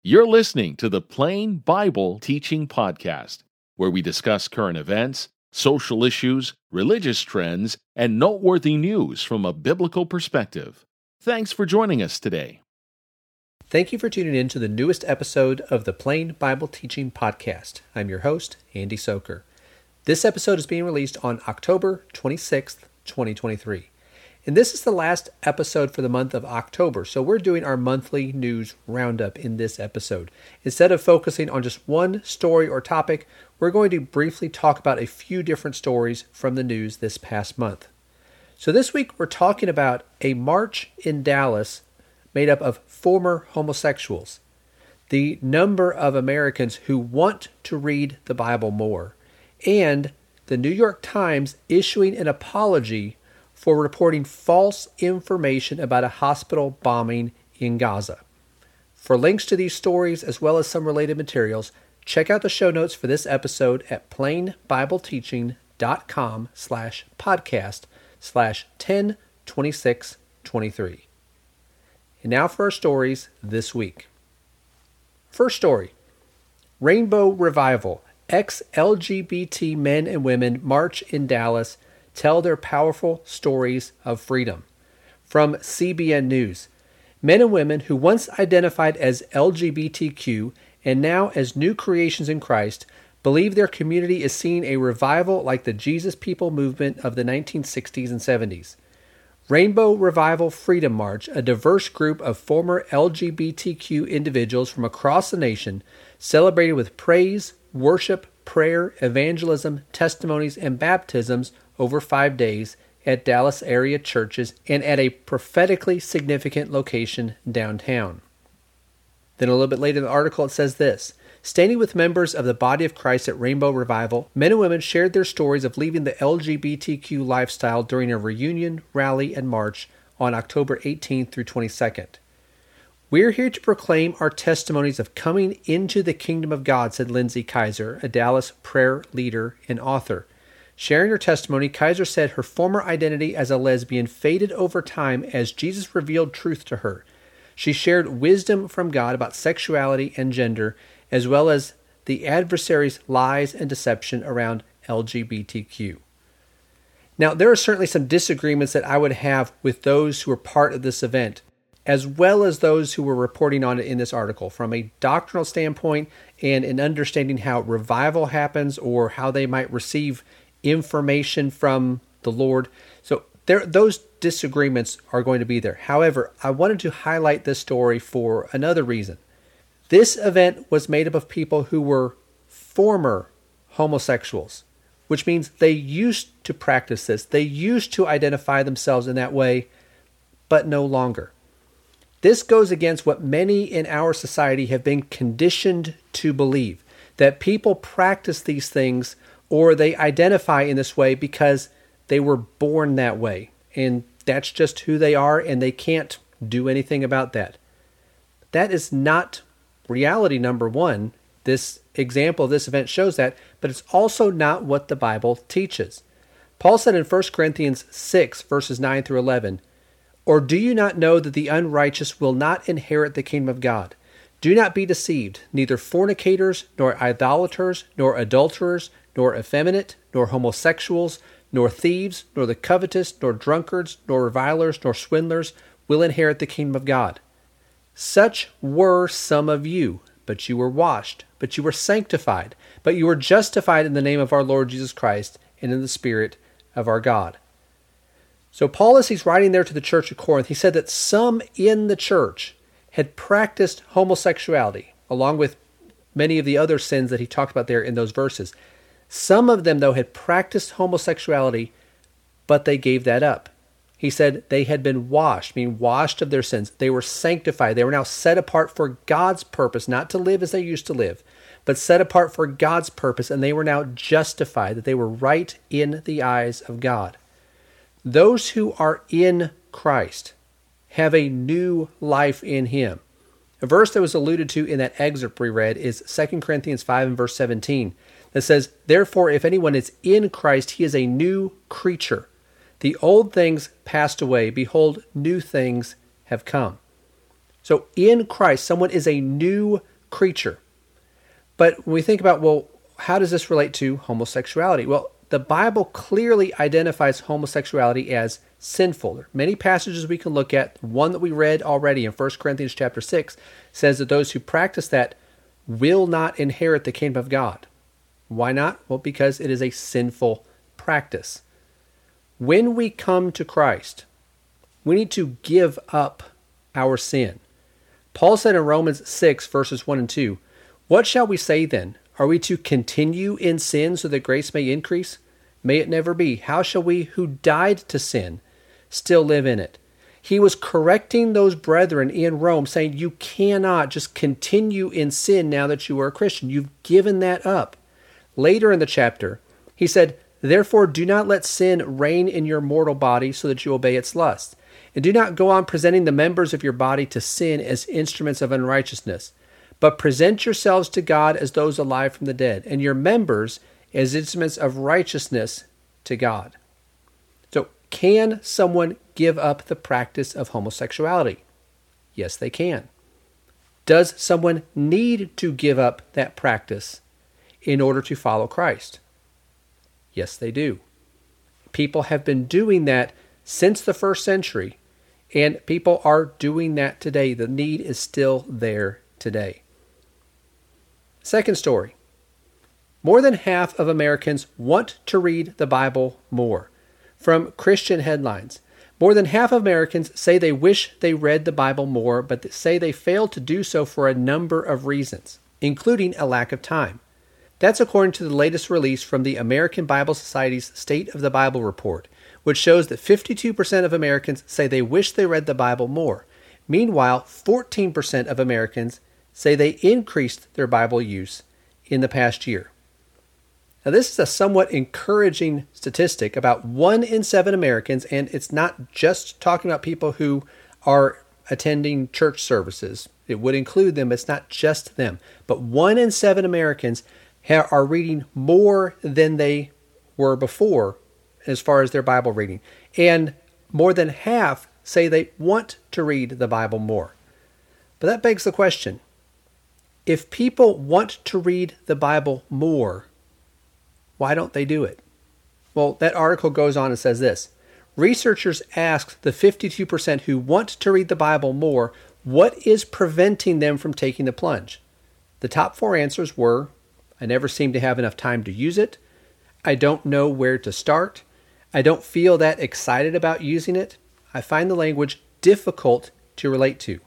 You're listening to the Plain Bible Teaching Podcast, where we discuss current events, social issues, religious trends, and noteworthy news from a biblical perspective. Thanks for joining us today. Thank you for tuning in to the newest episode of the Plain Bible Teaching Podcast. I'm your host, Andy Soker. This episode is being released on October 26th, 2023. And this is the last episode for the month of October, so we're doing our monthly news roundup in this episode. Instead of focusing on just one story or topic, we're going to briefly talk about a few different stories from the news this past month. So this week we're talking about a march in Dallas made up of former homosexuals, the number of Americans who want to read the Bible more, and the New York Times issuing an apology for reporting false information about a hospital bombing in Gaza. For links to these stories, as well as some related materials, check out the show notes for this episode at plainbibleteaching.com/podcast/102623. And now for our stories this week. First story, Rainbow Revival. Ex-LGBT men and women march in Dallas, tell their powerful stories of freedom. From CBN News, men and women who once identified as LGBTQ and now as new creations in Christ believe their community is seeing a revival like the Jesus People movement of the 1960s and 70s. Rainbow Revival Freedom March, a diverse group of former LGBTQ individuals from across the nation, celebrated with praise, worship, prayer, evangelism, testimonies, and baptisms over 5 days at Dallas area churches and at a prophetically significant location downtown. Then a little bit later in the article it says this: standing with members of the body of Christ at Rainbow Revival, men and women shared their stories of leaving the LGBTQ lifestyle during a reunion, rally, and march on October 18th through 22nd. "We're here to proclaim our testimonies of coming into the kingdom of God," said Lindsay Kaiser, a Dallas prayer leader and author. Sharing her testimony, Kaiser said her former identity as a lesbian faded over time as Jesus revealed truth to her. She shared wisdom from God about sexuality and gender, as well as the adversary's lies and deception around LGBTQ. Now, there are certainly some disagreements that I would have with those who were part of this event, as well as those who were reporting on it in this article, from a doctrinal standpoint and in understanding how revival happens or how they might receive information from the Lord. So those disagreements are going to be there. However, I wanted to highlight this story for another reason. This event was made up of people who were former homosexuals, which means they used to practice this. They used to identify themselves in that way, but no longer. This goes against what many in our society have been conditioned to believe, that people practice these things or they identify in this way because they were born that way, and that's just who they are, and they can't do anything about that. That is not reality, number one. This example of this event shows that, but it's also not what the Bible teaches. Paul said in 1 Corinthians 6, verses 9 through 11, "Or do you not know that the unrighteous will not inherit the kingdom of God? Do not be deceived, neither fornicators, nor idolaters, nor adulterers, nor effeminate, nor homosexuals, nor thieves, nor the covetous, nor drunkards, nor revilers, nor swindlers will inherit the kingdom of God. Such were some of you, but you were washed, but you were sanctified, but you were justified in the name of our Lord Jesus Christ and in the Spirit of our God." So Paul, as he's writing there to the church of Corinth, he said that some in the church had practiced homosexuality, along with many of the other sins that he talked about there in those verses. Some of them, though, had practiced homosexuality, but they gave that up. He said they had been washed, meaning washed of their sins. They were sanctified. They were now set apart for God's purpose, not to live as they used to live, but set apart for God's purpose, and they were now justified, that they were right in the eyes of God. Those who are in Christ have a new life in Him. A verse that was alluded to in that excerpt we read is 2 Corinthians 5 and verse 17. That says, "Therefore, if anyone is in Christ, he is a new creature. The old things passed away. Behold, new things have come." So in Christ, someone is a new creature. But when we think about, well, how does this relate to homosexuality? Well, the Bible clearly identifies homosexuality as sinful. There are many passages we can look at. One that we read already in 1 Corinthians chapter 6 says that those who practice that will not inherit the kingdom of God. Why not? Well, because it is a sinful practice. When we come to Christ, we need to give up our sin. Paul said in Romans 6, verses 1 and 2, "What shall we say then? Are we to continue in sin so that grace may increase? May it never be. How shall we who died to sin still live in it?" He was correcting those brethren in Rome, saying you cannot just continue in sin now that you are a Christian. You've given that up. Later in the chapter, he said, "Therefore do not let sin reign in your mortal body so that you obey its lusts. And do not go on presenting the members of your body to sin as instruments of unrighteousness, but present yourselves to God as those alive from the dead, and your members as instruments of righteousness to God." So, can someone give up the practice of homosexuality? Yes, they can. Does someone need to give up that practice in order to follow Christ? Yes, they do. People have been doing that since the first century, and people are doing that today. The need is still there today. Second story. More than half of Americans want to read the Bible more. From Christian Headlines, more than half of Americans say they wish they read the Bible more, but say they fail to do so for a number of reasons, including a lack of time. That's according to the latest release from the American Bible Society's State of the Bible report, which shows that 52% of Americans say they wish they read the Bible more. Meanwhile, 14% of Americans say they increased their Bible use in the past year. Now, this is a somewhat encouraging statistic. About 1 in 7 Americans, and it's not just talking about people who are attending church services. It would include them, but it's not just them. But 1 in 7 Americans are reading more than they were before as far as their Bible reading. And more than half say they want to read the Bible more. But that begs the question, if people want to read the Bible more, why don't they do it? Well, that article goes on and says this. Researchers asked the 52% who want to read the Bible more, what is preventing them from taking the plunge? The top 4 answers were, I never seem to have enough time to use it. I don't know where to start. I don't feel that excited about using it. I find the language difficult to relate to.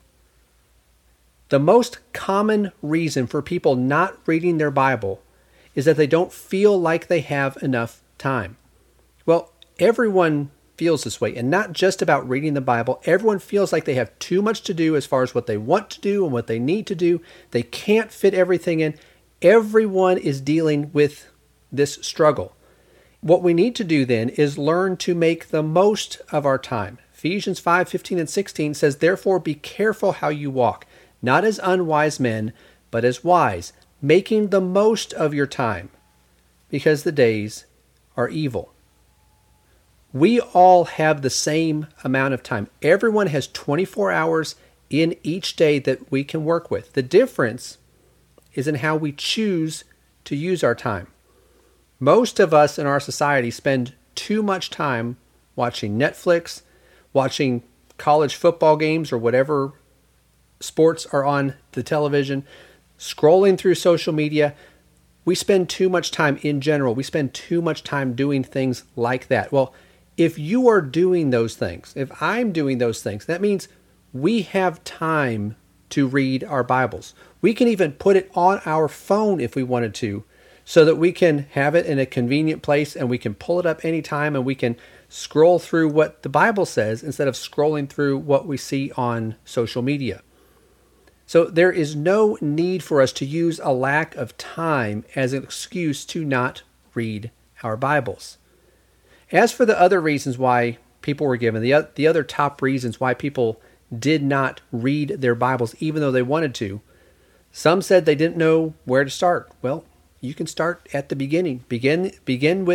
The most common reason for people not reading their Bible is that they don't feel like they have enough time. Well, everyone feels this way, and not just about reading the Bible. Everyone feels like they have too much to do as far as what they want to do and what they need to do. They can't fit everything in. Everyone is dealing with this struggle. What we need to do then is learn to make the most of our time. Ephesians 5:15 and 16 says, "Therefore be careful how you walk, not as unwise men, but as wise, making the most of your time, because the days are evil." We all have the same amount of time. Everyone has 24 hours in each day that we can work with. The difference is in how we choose to use our time. Most of us in our society spend too much time watching Netflix, watching college football games or whatever sports are on the television, scrolling through social media. We spend too much time in general. We spend too much time doing things like that. Well, if you are doing those things, if I'm doing those things, that means we have time to read our Bibles. We can even put it on our phone if we wanted to, so that we can have it in a convenient place and we can pull it up anytime and we can scroll through what the Bible says instead of scrolling through what we see on social media. So there is no need for us to use a lack of time as an excuse to not read our Bibles. As for the other reasons why people were given, the other top reasons why people did not read their Bibles even though they wanted to, some said they didn't know where to start. Well, you can start at the beginning. Begin with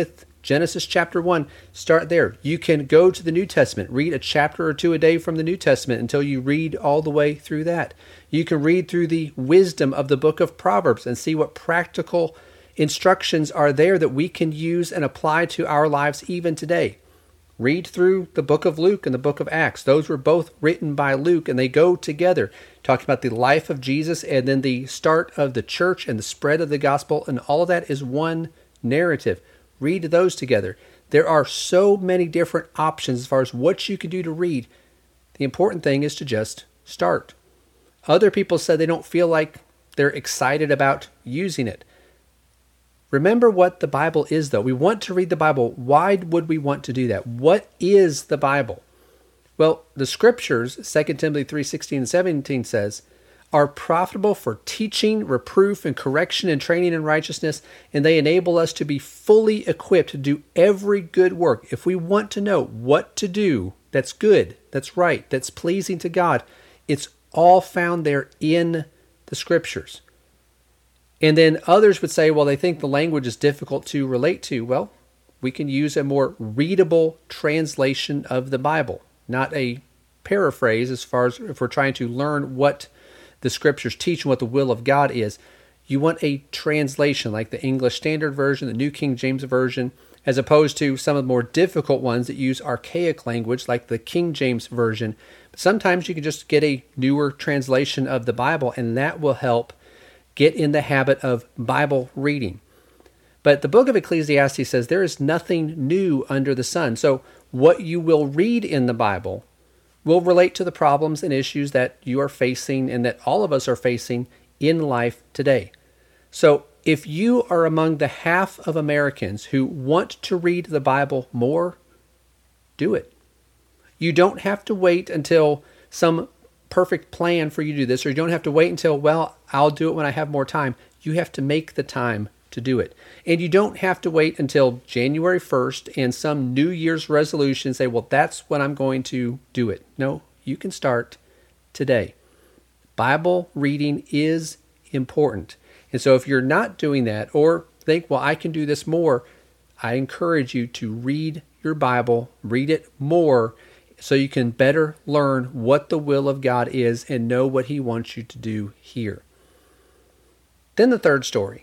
Genesis chapter 1, start there. You can go to the New Testament, read a chapter or two a day from the New Testament until you read all the way through that. You can read through the wisdom of the book of Proverbs and see what practical instructions are there that we can use and apply to our lives even today. Read through the book of Luke and the book of Acts. Those were both written by Luke, and they go together, talking about the life of Jesus and then the start of the church and the spread of the gospel, and all of that is one narrative. Read those together. There are so many different options as far as what you can do to read. The important thing is to just start. Other people said they don't feel like they're excited about using it. Remember what the Bible is, though. We want to read the Bible. Why would we want to do that? What is the Bible? Well, the Scriptures, 2 Timothy 3:16 and 17 says, are profitable for teaching, reproof, and correction and training in righteousness, and they enable us to be fully equipped to do every good work. If we want to know what to do that's good, that's right, that's pleasing to God, it's all found there in the Scriptures. And then others would say, well, they think the language is difficult to relate to. Well, we can use a more readable translation of the Bible, not a paraphrase as far as if we're trying to learn what the Scriptures teach and what the will of God is. You want a translation like the English Standard Version, the New King James Version, as opposed to some of the more difficult ones that use archaic language like the King James Version. But sometimes you can just get a newer translation of the Bible, and that will help get in the habit of Bible reading. But the book of Ecclesiastes says there is nothing new under the sun. So what you will read in the Bible will relate to the problems and issues that you are facing and that all of us are facing in life today. So if you are among the half of Americans who want to read the Bible more, do it. You don't have to wait until some perfect plan for you to do this, or you don't have to wait until, well, I'll do it when I have more time. You have to make the time to do it. And you don't have to wait until January 1st and some New Year's resolution say, well, that's when I'm going to do it. No, you can start today. Bible reading is important. And so if you're not doing that or think, well, I can do this more, I encourage you to read your Bible, read it more, so you can better learn what the will of God is and know what He wants you to do here. Then the third story.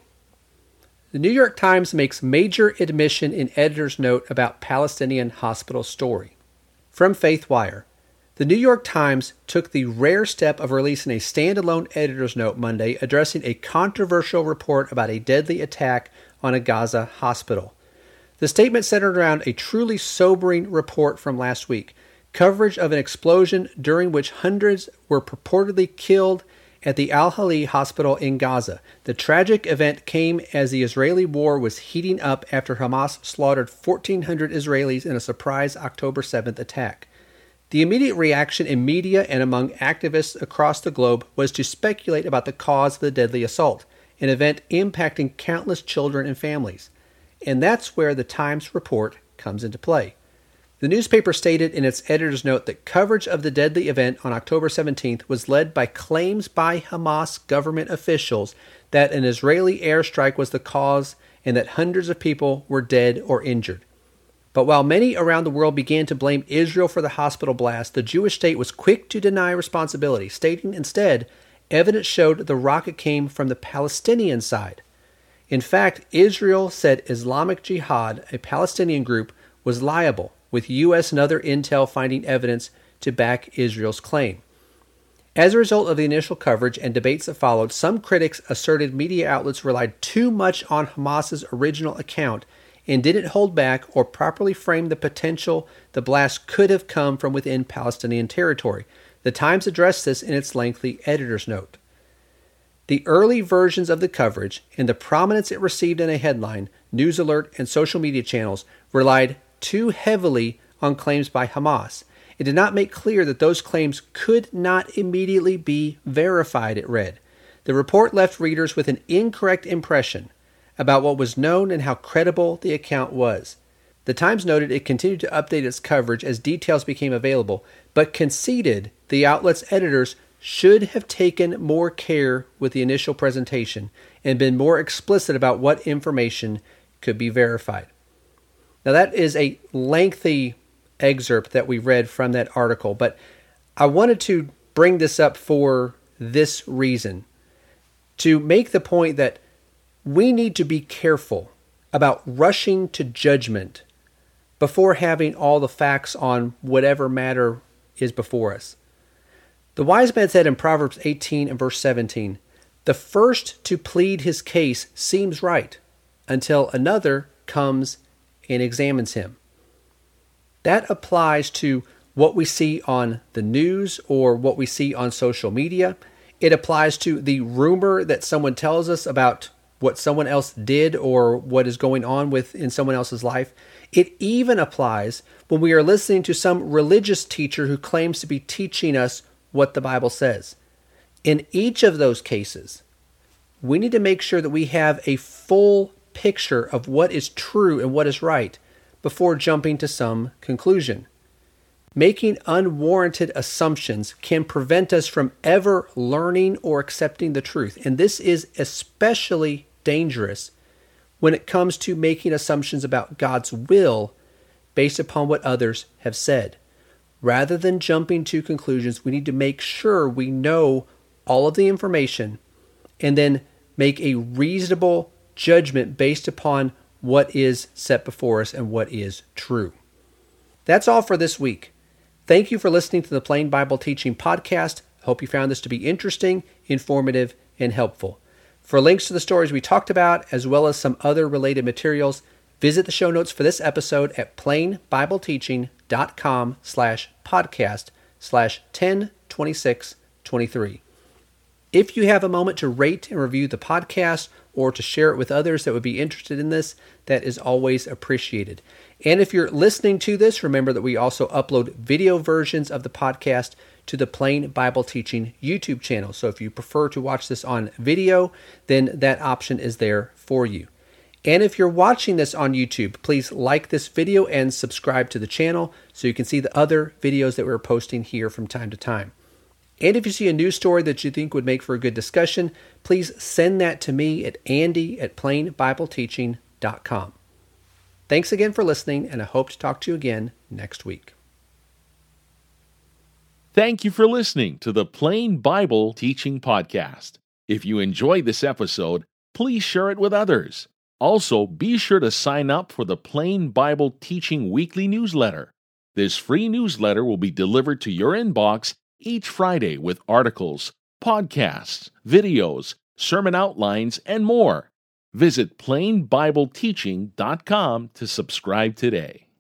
The New York Times makes major admission in editor's note about Palestinian hospital story. From FaithWire, the New York Times took the rare step of releasing a standalone editor's note Monday addressing a controversial report about a deadly attack on a Gaza hospital. The statement centered around a truly sobering report from last week, coverage of an explosion during which hundreds were purportedly killed at the Al-Ahli hospital in Gaza. The tragic event came as the Israeli war was heating up after Hamas slaughtered 1,400 Israelis in a surprise October 7th attack. The immediate reaction in media and among activists across the globe was to speculate about the cause of the deadly assault, an event impacting countless children and families. And that's where the Times report comes into play. The newspaper stated in its editor's note that coverage of the deadly event on October 17th was led by claims by Hamas government officials that an Israeli airstrike was the cause and that hundreds of people were dead or injured. But while many around the world began to blame Israel for the hospital blast, the Jewish state was quick to deny responsibility, stating instead, evidence showed the rocket came from the Palestinian side. In fact, Israel said Islamic Jihad, a Palestinian group, was liable, with U.S. and other intel finding evidence to back Israel's claim. As a result of the initial coverage and debates that followed, some critics asserted media outlets relied too much on Hamas's original account and didn't hold back or properly frame the potential the blast could have come from within Palestinian territory. The Times addressed this in its lengthy editor's note. The early versions of the coverage and the prominence it received in a headline, news alert, and social media channels relied too heavily on claims by Hamas. It did not make clear that those claims could not immediately be verified, it read. The report left readers with an incorrect impression about what was known and how credible the account was. The Times noted it continued to update its coverage as details became available, but conceded the outlet's editors should have taken more care with the initial presentation and been more explicit about what information could be verified. Now, that is a lengthy excerpt that we read from that article, but I wanted to bring this up for this reason, to make the point that we need to be careful about rushing to judgment before having all the facts on whatever matter is before us. The wise man said in Proverbs 18 and verse 17, "The first to plead his case seems right until another comes and examines him." That applies to what we see on the news or what we see on social media. It applies to the rumor that someone tells us about what someone else did or what is going on in someone else's life. It even applies when we are listening to some religious teacher who claims to be teaching us what the Bible says. In each of those cases, we need to make sure that we have a full picture of what is true and what is right before jumping to some conclusion. Making unwarranted assumptions can prevent us from ever learning or accepting the truth. And this is especially dangerous when it comes to making assumptions about God's will based upon what others have said. Rather than jumping to conclusions, we need to make sure we know all of the information and then make a reasonable judgment based upon what is set before us and what is true. That's all for this week. Thank you for listening to the Plain Bible Teaching Podcast. I hope you found this to be interesting, informative, and helpful. For links to the stories we talked about, as well as some other related materials, visit the show notes for this episode at plainbibleteaching.com/podcast/102623. If you have a moment to rate and review the podcast or to share it with others that would be interested in this, that is always appreciated. And if you're listening to this, remember that we also upload video versions of the podcast to the Plain Bible Teaching YouTube channel. So if you prefer to watch this on video, then that option is there for you. And if you're watching this on YouTube, please like this video and subscribe to the channel so you can see the other videos that we're posting here from time to time. And if you see a news story that you think would make for a good discussion, please send that to me at andy@plainbibleteaching.com. Thanks again for listening, and I hope to talk to you again next week. Thank you for listening to the Plain Bible Teaching Podcast. If you enjoyed this episode, please share it with others. Also, be sure to sign up for the Plain Bible Teaching Weekly Newsletter. This free newsletter will be delivered to your inbox each Friday with articles, podcasts, videos, sermon outlines, and more. Visit plainbibleteaching.com to subscribe today.